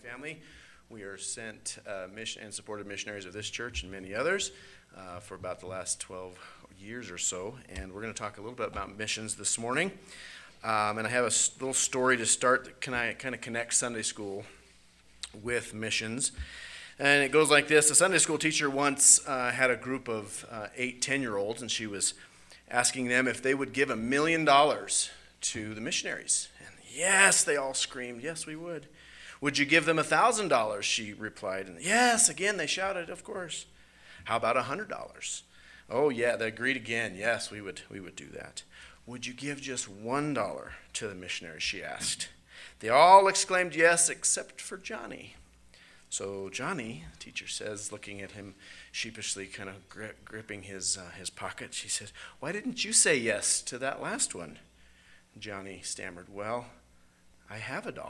family. We are sent mission and supported missionaries of this church and many others for about the last 12 years or so, and we're going to talk a little bit about missions this morning. And I have a little story to start that kind of connect Sunday school with missions. And it goes like this. A Sunday school teacher once had a group of 8 10-year-olds, and she was asking them if they would give $1 million to the missionaries. And yes, they all screamed, yes, we would. Would you give them $1,000? She replied. And yes, again, they shouted, of course. How about $100? Oh, yeah, they agreed again. Yes, we would do that. Would you give just $1 to the missionaries? She asked. They all exclaimed yes, except for Johnny. So Johnny, the teacher says, looking at him sheepishly, kind of gripping his pocket, she said, why didn't you say yes to that last one? Johnny stammered, well, I have $1.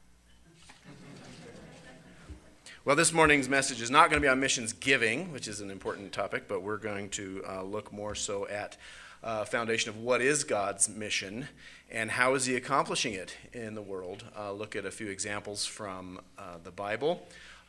Well, this morning's message is not going to be on missions giving, which is an important topic, but we're going to look more so at foundation of what is God's mission and how is he accomplishing it in the world. Look at a few examples from the Bible,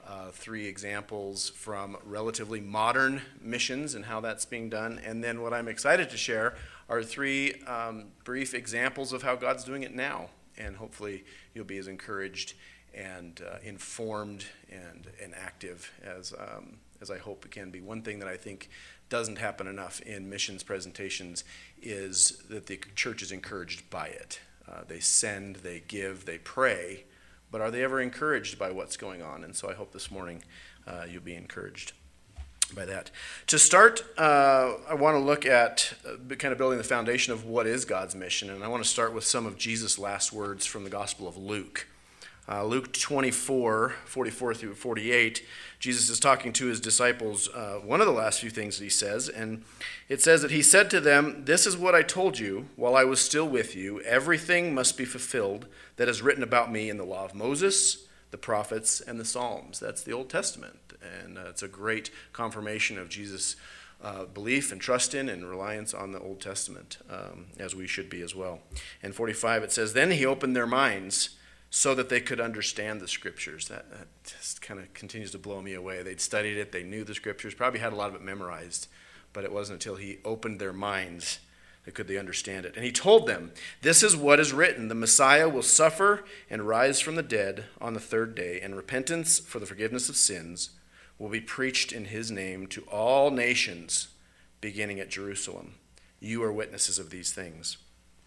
3 examples from relatively modern missions and how that's being done, and then what I'm excited to share are 3 brief examples of how God's doing it now, and hopefully you'll be as encouraged and informed and active as I hope it can be. One thing that I think doesn't happen enough in missions presentations is that the church is encouraged by it. They send, they give, they pray, but are they ever encouraged by what's going on? And so I hope this morning you'll be encouraged by that. To start, I want to look at kind of building the foundation of what is God's mission, and I want to start with some of Jesus' last words from the Gospel of Luke. Luke 24, 44 through 48, Jesus is talking to his disciples, one of the last few things that he says, and it says that he said to them, this is what I told you while I was still with you. Everything must be fulfilled that is written about me in the law of Moses, the prophets, and the Psalms. That's the Old Testament, and it's a great confirmation of Jesus' belief and trust in and reliance on the Old Testament, as we should be as well. In 45, it says, then he opened their minds so that they could understand the Scriptures. That just kind of continues to blow me away. They'd studied it, they knew the Scriptures, probably had a lot of it memorized, but it wasn't until he opened their minds that could they understand it. And he told them, this is what is written, the Messiah will suffer and rise from the dead on the 3rd day, and repentance for the forgiveness of sins will be preached in his name to all nations, beginning at Jerusalem. You are witnesses of these things.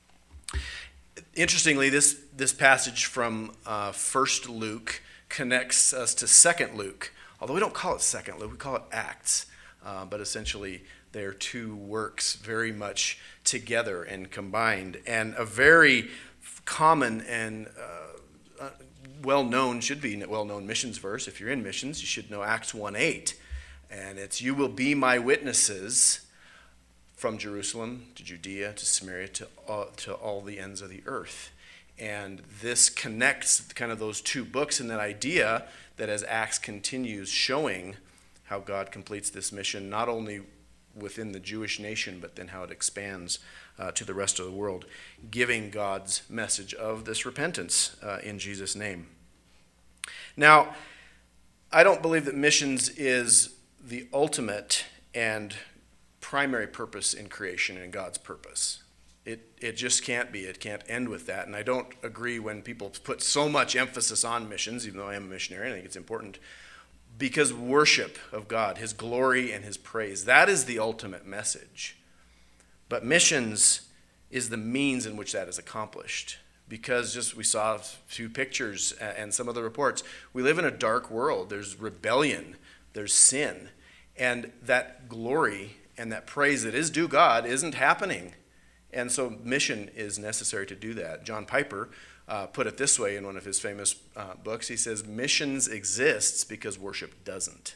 Interestingly, this passage from 1st Luke connects us to 2nd Luke. Although we don't call it 2nd Luke, we call it Acts. But essentially, they are 2 works very much together and combined. And a very common and should be well-known missions verse. If you're in missions, you should know Acts 1:8. And it's, you will be my witnesses from Jerusalem to Judea to Samaria to all the ends of the earth. And this connects kind of those 2 books and that idea that as Acts continues showing how God completes this mission, not only within the Jewish nation, but then how it expands to the rest of the world, giving God's message of this repentance in Jesus' name. Now, I don't believe that missions is the ultimate and primary purpose in creation and God's purpose. It just can't be. It can't end with that. And I don't agree when people put so much emphasis on missions, even though I am a missionary, and I think it's important, because worship of God, his glory and his praise, that is the ultimate message. But missions is the means in which that is accomplished. Because just we saw a few pictures and some of the reports, we live in a dark world. There's rebellion, there's sin, and that glory and that praise that is due God isn't happening. And so mission is necessary to do that. John Piper put it this way in one of his famous books. He says, missions exists because worship doesn't.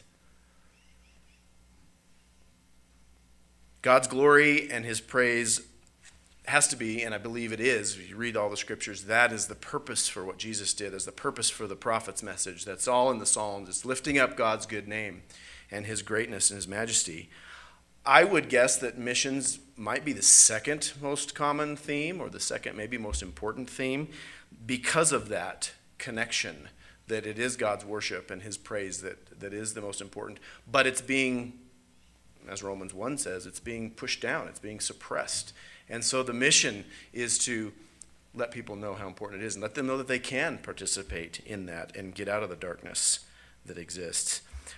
God's glory and his praise has to be, and I believe it is, if you read all the Scriptures, that is the purpose for what Jesus did, is the purpose for the prophet's message. That's all in the Psalms. It's lifting up God's good name and his greatness and his majesty. I would guess that missions might be the second most common theme, or the second maybe most important theme, because of that connection that it is God's worship and his praise that is the most important. But it's being, as Romans 1 says, it's being pushed down, it's being suppressed. And so the mission is to let people know how important it is and let them know that they can participate in that and get out of the darkness that exists.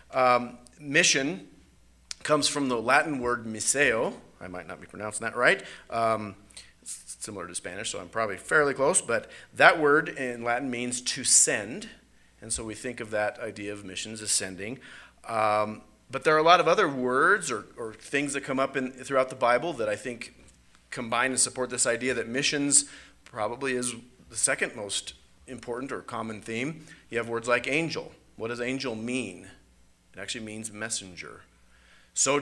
Mission comes from the Latin word missio. I might not be pronouncing that right. It's similar to Spanish, so I'm probably fairly close. But that word in Latin means to send. And so we think of that idea of missions as sending. But there are a lot of other words or things that come up throughout the Bible that I think combine and support this idea that missions probably is the second most important or common theme. You have words like angel. What does angel mean? It actually means messenger. So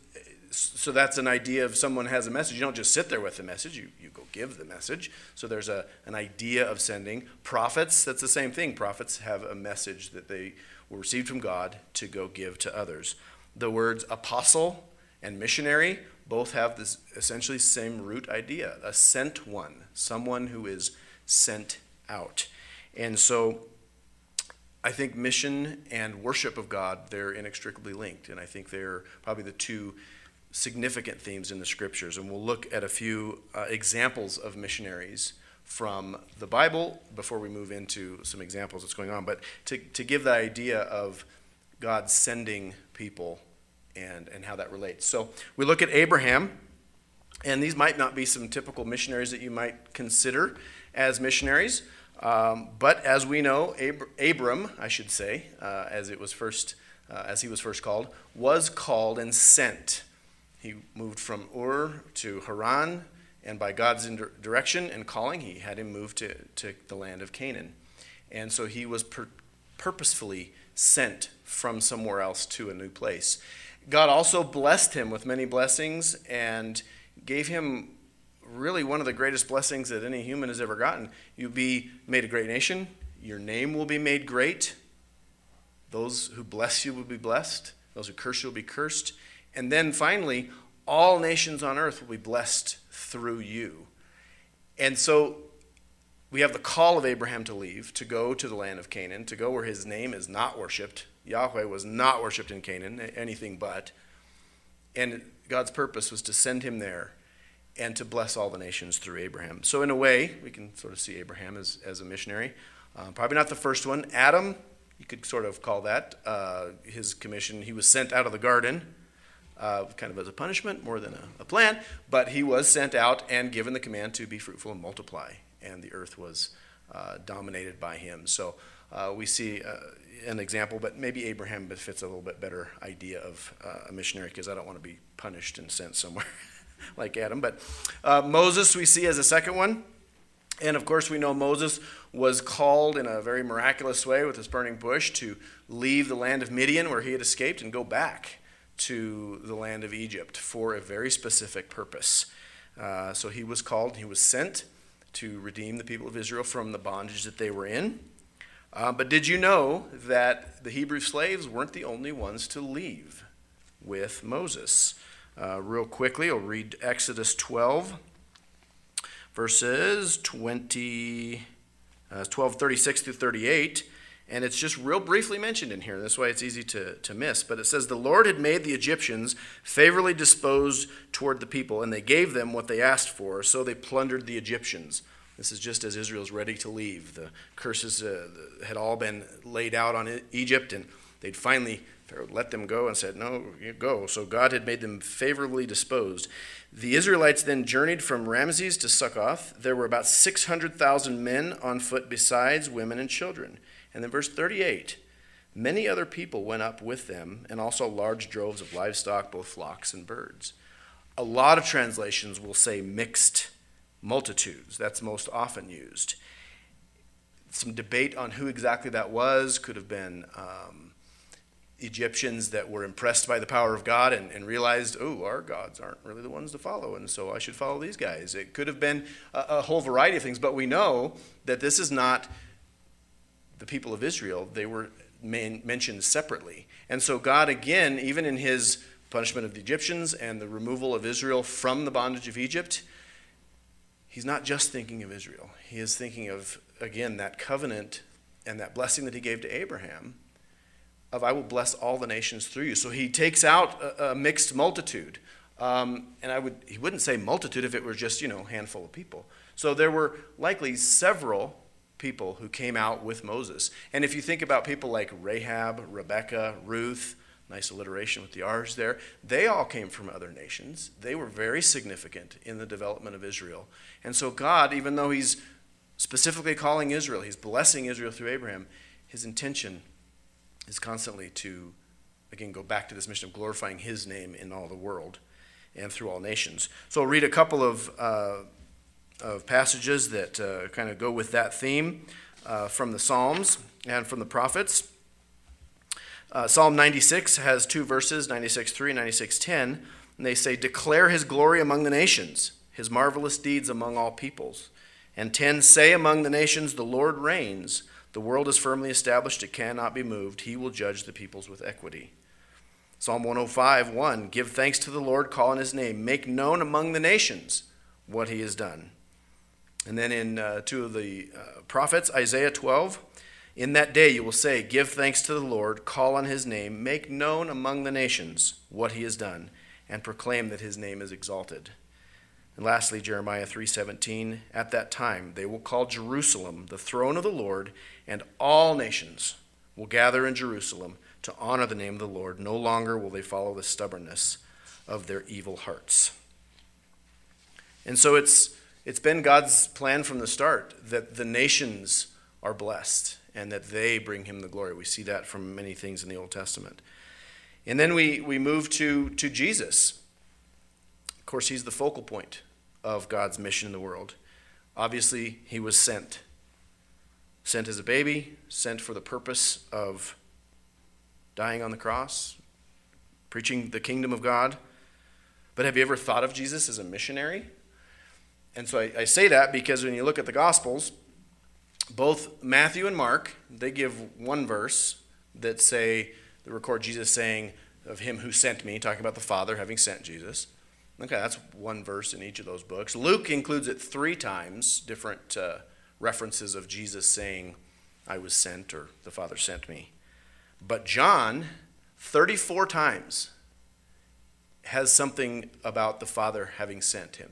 that's an idea of someone has a message. You don't just sit there with the message. You go give the message. So there's an idea of sending. Prophets, that's the same thing. Prophets have a message that they were received from God to go give to others. The words apostle and missionary both have this essentially same root idea, a sent one, someone who is sent out. And so I think mission and worship of God, they're inextricably linked, and I think they're probably the two significant themes in the scriptures. And we'll look at a few examples of missionaries from the Bible before we move into some examples that's going on. But to give the idea of God sending people and how that relates. So we look at Abraham, and these might not be some typical missionaries that you might consider as missionaries, but as we know, Abram, I should say, as he was first called, was called and sent. He moved from Ur to Haran, and by God's direction and calling, he had him move to the land of Canaan. And so he was purposefully sent from somewhere else to a new place. God also blessed him with many blessings and gave him really one of the greatest blessings that any human has ever gotten. You'll be made a great nation. Your name will be made great. Those who bless you will be blessed. Those who curse you will be cursed. And then finally, all nations on earth will be blessed through you. And so we have the call of Abraham to leave, to go to the land of Canaan, to go where his name is not worshipped. Yahweh was not worshipped in Canaan, anything but. And God's purpose was to send him there and to bless all the nations through Abraham. So in a way, we can sort of see Abraham as a missionary. Probably not the first one. Adam, you could sort of call that his commission. He was sent out of the garden, kind of as a punishment more than a plan, but he was sent out and given the command to be fruitful and multiply, and the earth was dominated by him. So we see an example, but maybe Abraham fits a little bit better idea of a missionary, because I don't want to be punished and sent somewhere like Adam. But Moses we see as a second one. And of course we know Moses was called in a very miraculous way with his burning bush to leave the land of Midian where he had escaped and go back to the land of Egypt for a very specific purpose. So he was called, he was sent to redeem the people of Israel from the bondage that they were in. But did you know that the Hebrew slaves weren't the only ones to leave with Moses? Real quickly, I'll read Exodus 12, verses 12:36 through 38. And it's just real briefly mentioned in here. This way it's easy to miss. But it says, the Lord had made the Egyptians favorably disposed toward the people, and they gave them what they asked for, so they plundered the Egyptians. This is just as Israel's ready to leave. The curses had all been laid out on Egypt, and they'd finally Pharaoh let them go and said, no, you go. So God had made them favorably disposed. The Israelites then journeyed from Ramses to Succoth. There were about 600,000 men on foot besides women and children. And then verse 38, many other people went up with them, and also large droves of livestock, both flocks and birds. A lot of translations will say mixed multitudes. That's most often used. Some debate on who exactly that was. Could have been Egyptians that were impressed by the power of God and realized, oh, our gods aren't really the ones to follow, and so I should follow these guys. It could have been a whole variety of things, but we know that this is not the people of Israel. They were mentioned separately. And so God, again, even in his punishment of the Egyptians and the removal of Israel from the bondage of Egypt, he's not just thinking of Israel. He is thinking of, again, that covenant and that blessing that he gave to Abraham of I will bless all the nations through you. So he takes out a mixed multitude. He wouldn't say multitude if it were just, handful of people. So there were likely several people who came out with Moses. And if you think about people like Rahab, Rebecca, Ruth, nice alliteration with the R's there, they all came from other nations. They were very significant in the development of Israel. And so God, even though he's specifically calling Israel, he's blessing Israel through Abraham, his intention is constantly to, again, go back to this mission of glorifying his name in all the world and through all nations. So I'll read a couple of passages that kind of go with that theme from the Psalms and from the prophets. Psalm 96 has two verses, 96:3 and 96:10, and they say, "Declare his glory among the nations, his marvelous deeds among all peoples." And 10, "Say among the nations, the Lord reigns. The world is firmly established, it cannot be moved. He will judge the peoples with equity." Psalm 105:1, "Give thanks to the Lord, call on his name. Make known among the nations what he has done." And then in two of the prophets, Isaiah 12, "In that day you will say, give thanks to the Lord, call on his name, make known among the nations what he has done, and proclaim that his name is exalted." And lastly, Jeremiah 3:17, "At that time they will call Jerusalem the throne of the Lord, and all nations will gather in Jerusalem to honor the name of the Lord. No longer will they follow the stubbornness of their evil hearts." And so it's been God's plan from the start that the nations are blessed and that they bring him the glory. We see that from many things in the Old Testament. And then we move to Jesus. Of course, he's the focal point of God's mission in the world. Obviously, he was sent. Sent as a baby, sent for the purpose of dying on the cross, preaching the kingdom of God. But have you ever thought of Jesus as a missionary? And so I say that because when you look at the Gospels, both Matthew and Mark, they give one verse that record Jesus saying of him who sent me, talking about the Father having sent Jesus. Okay, that's one verse in each of those books. Luke includes it 3 times, different references of Jesus saying, "I was sent," or "the Father sent me." But John, 34 times, has something about the Father having sent him.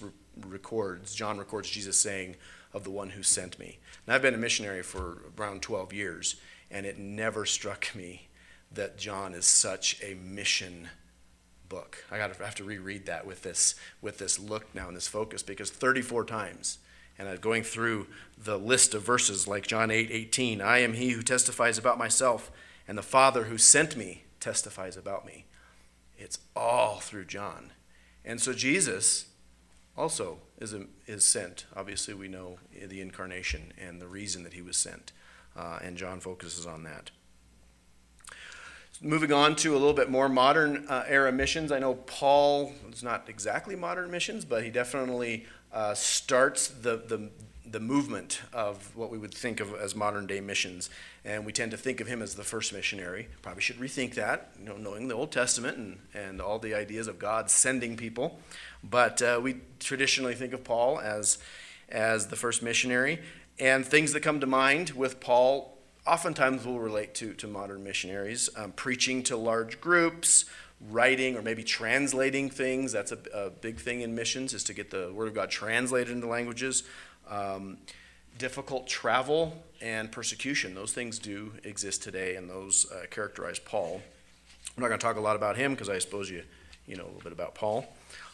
John records Jesus saying, "of the one who sent me." And I've been a missionary for around 12 years, and it never struck me that John is such a mission book. I have to reread that with this look now and this focus, because 34 times, and going through the list of verses like John 8:18, "I am he who testifies about myself, and the Father who sent me testifies about me." It's all through John. And so Jesus also is sent. Obviously, we know the incarnation and the reason that he was sent, and John focuses on that. Moving on to a little bit more modern era missions. I know Paul is not exactly modern missions, but he definitely starts the movement of what we would think of as modern day missions, and we tend to think of him as the first missionary. Probably should rethink that, knowing the Old Testament and all the ideas of God sending people. But we traditionally think of Paul as the first missionary, and things that come to mind with Paul oftentimes will relate to modern missionaries. Preaching to large groups, writing or maybe translating things. That's a big thing in missions, is to get the Word of God translated into languages. Difficult travel and persecution. Those things do exist today, and those characterize Paul. I'm not going to talk a lot about him because I suppose you know a little bit about Paul.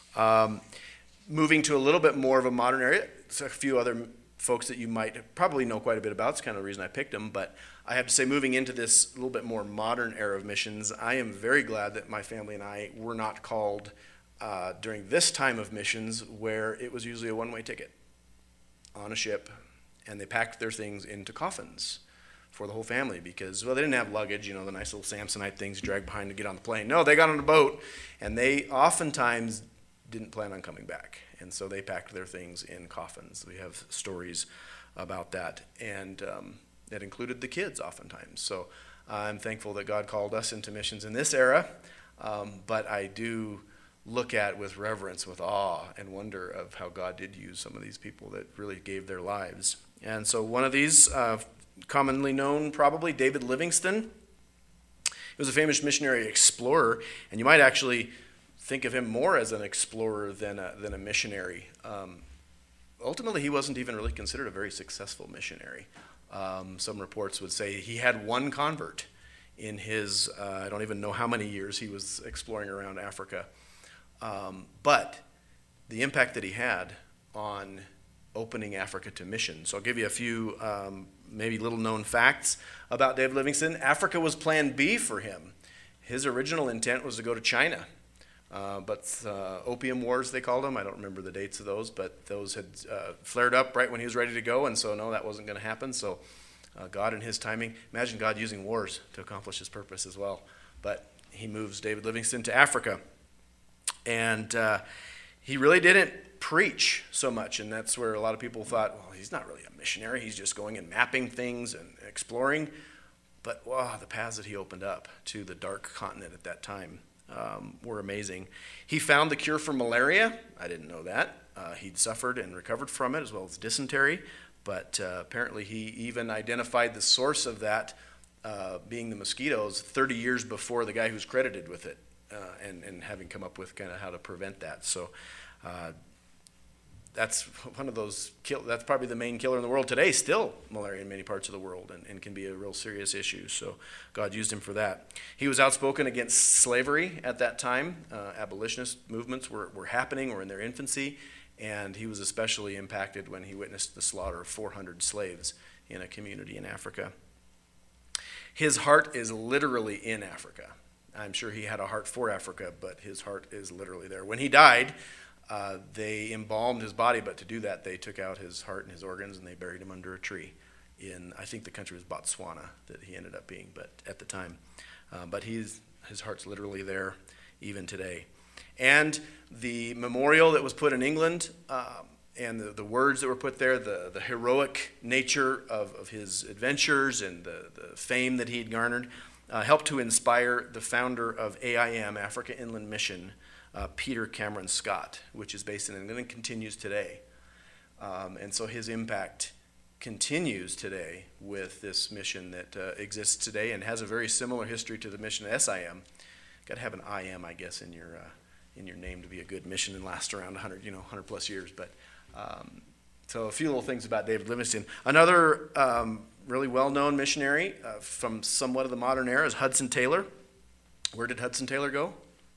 Moving to a little bit more of a modern area, it's a few other folks that you might probably know quite a bit about. It's kind of the reason I picked them. But I have to say, moving into this little bit more modern era of missions, I am very glad that my family and I were not called during this time of missions, where it was usually a one-way ticket on a ship, and they packed their things into coffins for the whole family because, well, they didn't have luggage, the nice little Samsonite things you drag behind to get on the plane. No, they got on a boat, and they oftentimes didn't plan on coming back, and so they packed their things in coffins. We have stories about that, and that included the kids oftentimes. So I'm thankful that God called us into missions in this era, but I do look at with reverence, with awe and wonder of how God did use some of these people that really gave their lives. And so one of these commonly known probably, David Livingstone. He was a famous missionary explorer, and you might actually think of him more as an explorer than a missionary. Ultimately, he wasn't even really considered a very successful missionary. Some reports would say he had one convert in his, I don't even know how many years he was exploring around Africa. But the impact that he had on opening Africa to mission. So I'll give you a few maybe little known facts about David Livingstone. Africa was plan B for him. His original intent was to go to China. But opium wars, they called them. I don't remember the dates of those, but those had flared up right when he was ready to go, and so no, that wasn't going to happen. So God in his timing, imagine God using wars to accomplish his purpose as well. But he moves David Livingstone to Africa. And he really didn't preach so much, and that's where a lot of people thought, well, he's not really a missionary. He's just going and mapping things and exploring. But wow, the paths that he opened up to the dark continent at that time were amazing. He found the cure for malaria. I didn't know that. He'd suffered and recovered from it, as well as dysentery. But apparently he even identified the source of that being the mosquitoes 30 years before the guy who's credited with it, and having come up with kind of how to prevent that. So that's one of those, that's probably the main killer in the world today, still malaria in many parts of the world, and can be a real serious issue. So God used him for that. He was outspoken against slavery at that time. Abolitionist movements were happening or in their infancy, and he was especially impacted when he witnessed the slaughter of 400 slaves in a community in Africa. His heart is literally in Africa. I'm sure he had a heart for Africa, but his heart is literally there. When he died, they embalmed his body, but to do that, they took out his heart and his organs, and they buried him under a tree in, I think the country was Botswana that he ended up being, but at the time. But his heart's literally there even today. And the memorial that was put in England, and the words that were put there, the heroic nature of his adventures and the fame that he had garnered, helped to inspire the founder of AIM, Africa Inland Mission, Peter Cameron Scott, which is based in England and continues today. And so his impact continues today with this mission that exists today and has a very similar history to the mission of SIM. Got to have an IM, I guess, in your name to be a good mission and last around 100 plus years. But so a few little things about David Livingstone. Another really well-known missionary from somewhat of the modern era is Hudson Taylor. Where did Hudson Taylor go?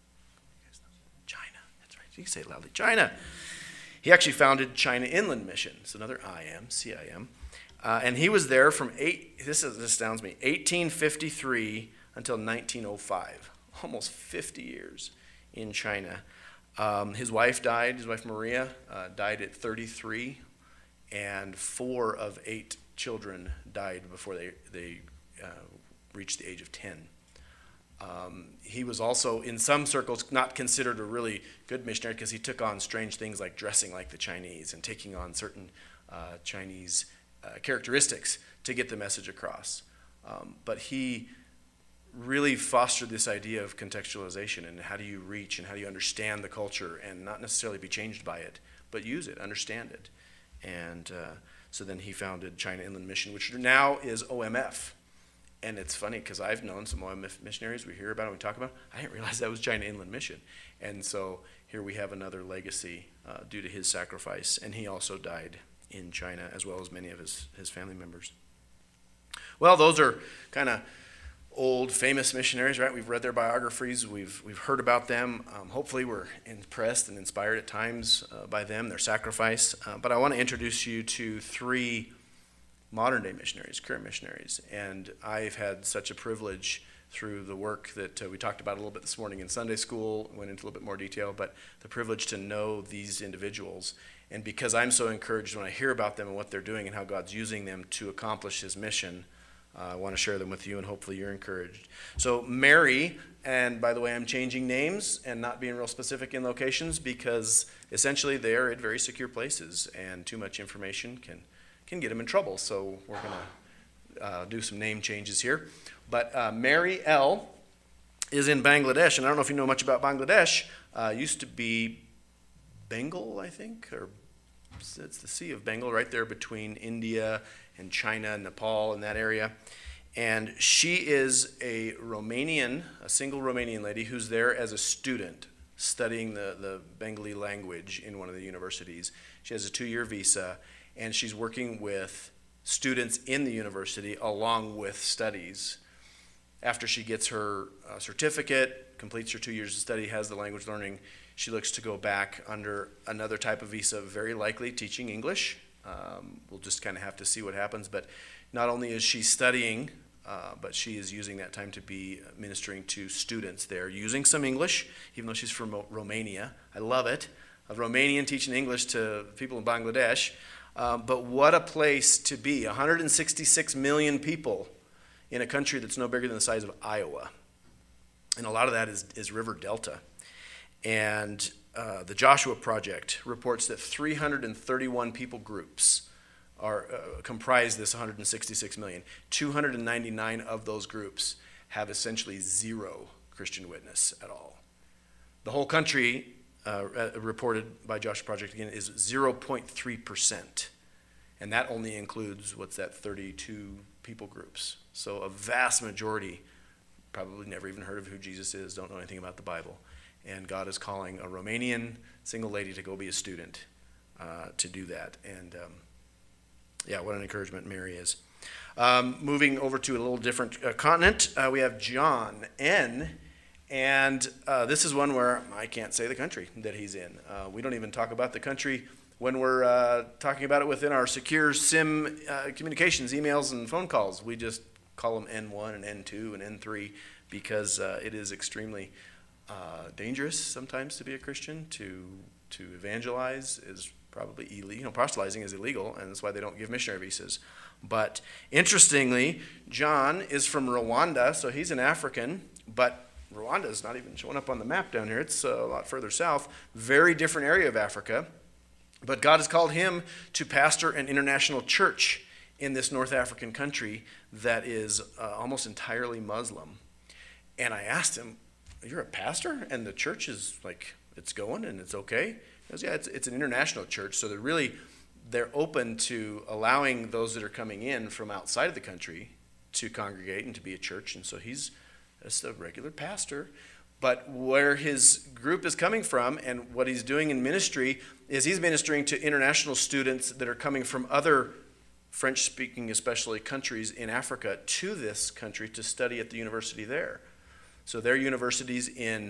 China. That's right. You can say it loudly. China. He actually founded China Inland Mission. It's another IM, CIM. And he was there from this astounds me, 1853 until 1905. Almost 50 years in China. His wife Maria, died at 33, and 4 of 8 children died before they reached the age of 10. He was also, in some circles, not considered a really good missionary because he took on strange things like dressing like the Chinese and taking on certain Chinese characteristics to get the message across. But he really fostered this idea of contextualization and how do you reach and how do you understand the culture and not necessarily be changed by it, but use it, understand it. And so then he founded China Inland Mission, which now is OMF. And it's funny because I've known some OMF missionaries. We hear about it, we talk about it. I didn't realize that was China Inland Mission. And so here we have another legacy due to his sacrifice. And he also died in China, as well as many of his family members. Well, those are kind of old famous missionaries, right? We've read their biographies. We've heard about them. Hopefully we're impressed and inspired at times by them, their sacrifice. But I want to introduce you to 3 modern-day missionaries, current missionaries. And I've had such a privilege through the work that we talked about a little bit this morning in Sunday school, went into a little bit more detail, but the privilege to know these individuals. And because I'm so encouraged when I hear about them and what they're doing and how God's using them to accomplish his mission, I want to share them with you, and hopefully you're encouraged. So Mary, and by the way, I'm changing names and not being real specific in locations because essentially they are at very secure places, and too much information can get them in trouble. So we're going to do some name changes here. But Mary L. is in Bangladesh, and I don't know if you know much about Bangladesh. Used to be Bengal, I think, or it's the Sea of Bengal right there between India and China and Nepal and that area. And she is a single Romanian lady who's there as a student studying the Bengali language in one of the universities. She has a 2-year visa, and she's working with students in the university along with studies. After she gets her certificate, completes her 2 years of study, has the language learning, she looks to go back under another type of visa, very likely teaching English. We'll just kind of have to see what happens. But not only is she studying, but she is using that time to be ministering to students there, using some English, even though she's from Romania. I love it. A Romanian teaching English to people in Bangladesh. But what a place to be. 166 million people in a country that's no bigger than the size of Iowa. And a lot of that is River Delta. And the Joshua Project reports that 331 people groups comprise this 166 million. 299 of those groups have essentially zero Christian witness at all. The whole country, reported by Joshua Project again, is 0.3%. And that only includes, 32 people groups. So a vast majority probably never even heard of who Jesus is, don't know anything about the Bible. And God is calling a Romanian single lady to go be a student to do that. And what an encouragement Mary is. Moving over to a little different continent, we have John N. And this is one where I can't say the country that he's in. We don't even talk about the country when we're talking about it within our secure SIM communications, emails, and phone calls. We just call them N1 and N2 and N3 because it is extremely dangerous sometimes to be a Christian. To evangelize is probably illegal. Proselytizing is illegal, and that's why they don't give missionary visas. But interestingly, John is from Rwanda, so he's an African, but Rwanda is not even showing up on the map down here. It's a lot further south. Very different area of Africa. But God has called him to pastor an international church in this North African country that is almost entirely Muslim. And I asked him, "You're a pastor? And the church is like, it's going and it's okay?" He goes, "Yeah, it's an international church, so they're open to allowing those that are coming in from outside of the country to congregate and to be a church." And so he's just a regular pastor. But where his group is coming from and what he's doing in ministry is he's ministering to international students that are coming from other French-speaking, especially, countries in Africa to this country to study at the university there. So there are universities in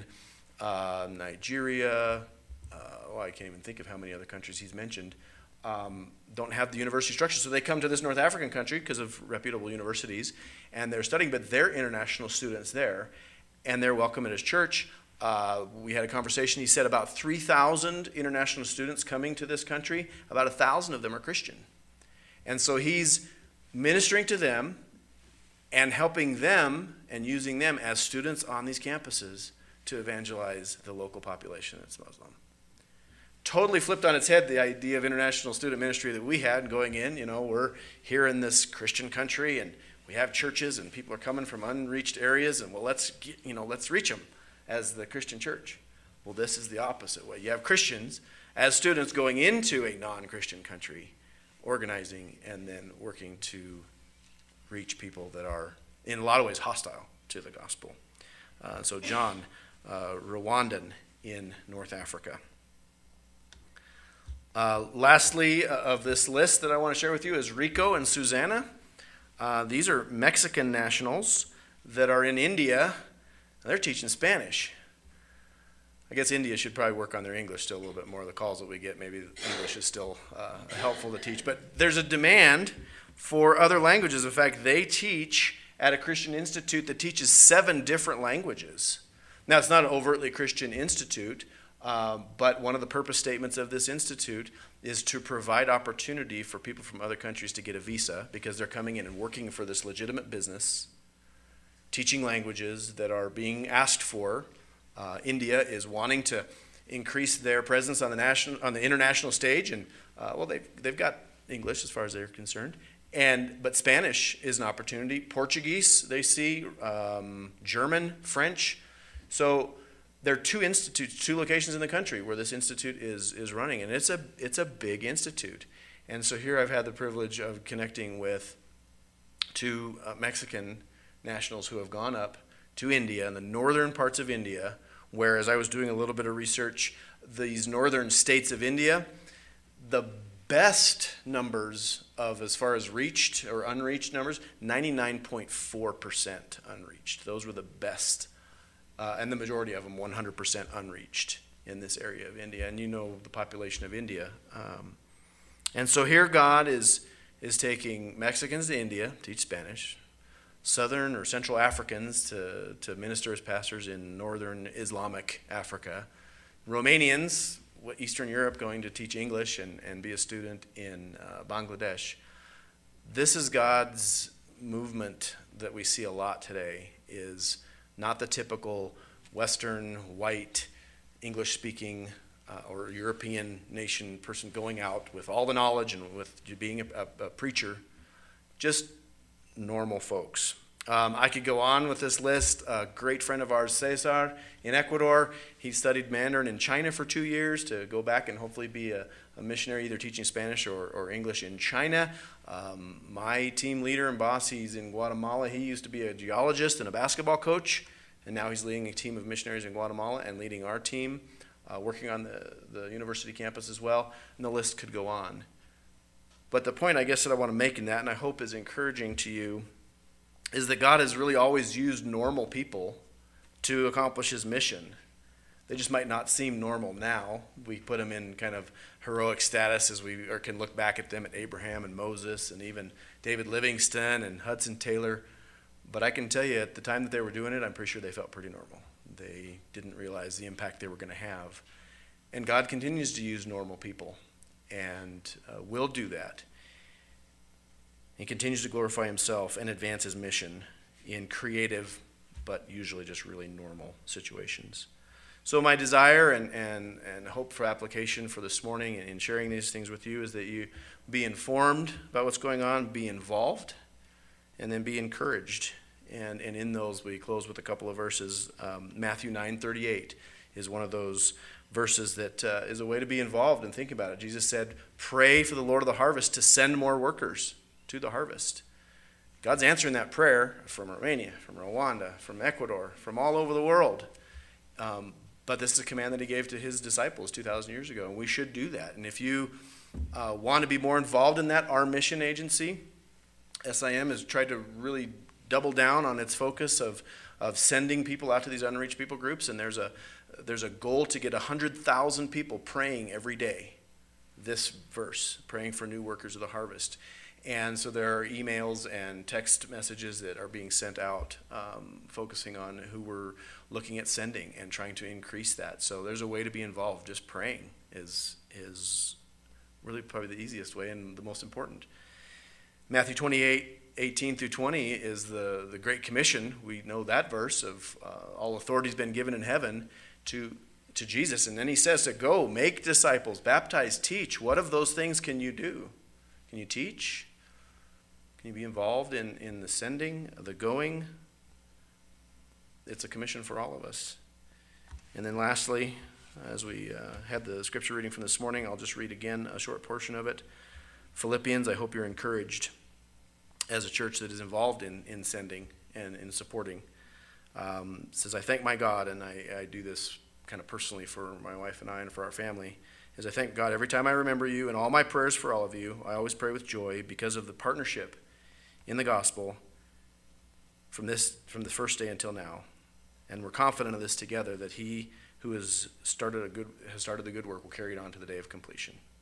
Nigeria, I can't even think of how many other countries he's mentioned, don't have the university structure. So they come to this North African country because of reputable universities, and they're studying, but they're international students there, and they're welcome at his church. We had a conversation. He said about 3,000 international students coming to this country, about 1,000 of them are Christian. And so he's ministering to them and helping them and using them as students on these campuses to evangelize the local population that's Muslim. Totally flipped on its head the idea of international student ministry that we had going in. We're here in this Christian country and we have churches and people are coming from unreached areas, and let's reach them as the Christian church. Well, this is the opposite way. You have Christians as students going into a non-Christian country, organizing and then working to reach people that are in a lot of ways hostile to the gospel. So John, Rwandan in North Africa. Lastly, of this list that I want to share with you is Rico and Susanna. These are Mexican nationals that are in India. They're teaching Spanish. I guess India should probably work on their English still a little bit more. The calls that we get, maybe English is still helpful to teach. But there's a demand for other languages. In fact, they teach at a Christian institute that teaches 7 different languages. Now, it's not an overtly Christian institute, but one of the purpose statements of this institute is to provide opportunity for people from other countries to get a visa because they're coming in and working for this legitimate business, teaching languages that are being asked for. India is wanting to increase their presence on the international stage, and they've got English as far as they're concerned, but Spanish is an opportunity. Portuguese they see, German, French. So there are 2 institutes, 2 locations in the country where this institute is running, and it's a big institute. And so here I've had the privilege of connecting with two Mexican nationals who have gone up to India, in the northern parts of India, where, as I was doing a little bit of research, these northern states of India, the best numbers of, as far as reached or unreached numbers, 99.4% unreached. Those were the best, and the majority of them 100% unreached in this area of India. And you know the population of India. And so here God is taking Mexicans to India, teach Spanish, Southern or Central Africans to minister as pastors in Northern Islamic Africa, Romanians, Eastern Europe, going to teach English and be a student in Bangladesh. This is God's movement that we see a lot today, is not the typical Western, white, English-speaking or European nation person going out with all the knowledge and with being a preacher, just normal folks. I could go on with this list. A great friend of ours, Cesar, in Ecuador, he studied Mandarin in China for 2 years to go back and hopefully be a missionary, either teaching Spanish or English in China. My team leader and boss, he's in Guatemala. He used to be a geologist and a basketball coach, and now he's leading a team of missionaries in Guatemala and leading our team, working on the university campus as well, and the list could go on. But the point, I guess, that I want to make in that, and I hope is encouraging to you, is that God has really always used normal people to accomplish his mission. They just might not seem normal now. We put them in kind of heroic status as we can look back at them, at Abraham and Moses and even David Livingston and Hudson Taylor. But I can tell you, at the time that they were doing it, I'm pretty sure they felt pretty normal. They didn't realize the impact they were going to have. And God continues to use normal people and will do that. He continues to glorify himself and advance his mission in creative, but usually just really normal situations. So my desire and hope for application for this morning in sharing these things with you is that you be informed about what's going on, be involved, and then be encouraged. And in those, we close with a couple of verses. Matthew 9:38 is one of those verses that is a way to be involved and think about it. Jesus said, pray for the Lord of the harvest to send more workers to the harvest. God's answering that prayer from Romania, from Rwanda, from Ecuador, from all over the world. But this is a command that he gave to his disciples 2,000 years ago, and we should do that. And if you want to be more involved in that, our mission agency, SIM, has tried to really double down on its focus of sending people out to these unreached people groups, and there's a goal to get 100,000 people praying every day this verse, praying for new workers of the harvest. And so there are emails and text messages that are being sent out focusing on who we're looking at sending and trying to increase that. So there's a way to be involved. Just praying is really probably the easiest way and the most important. Matthew 28:18-20 is the Great Commission. We know that verse of all authority has been given in heaven to Jesus. And then he says to go, make disciples, baptize, teach. What of those things can you do? Can you teach? Can you be involved in the sending, the going? It's a commission for all of us. And then lastly, as we had the scripture reading from this morning, I'll just read again a short portion of it. Philippians, I hope you're encouraged as a church that is involved in sending and in supporting. It says, I thank my God, and I do this kind of personally for my wife and I and for our family, as I thank God every time I remember you, and all my prayers for all of you, I always pray with joy because of the partnership in the gospel from the first day until now. And we're confident of this together, that he who has started the good work will carry it on to the day of completion.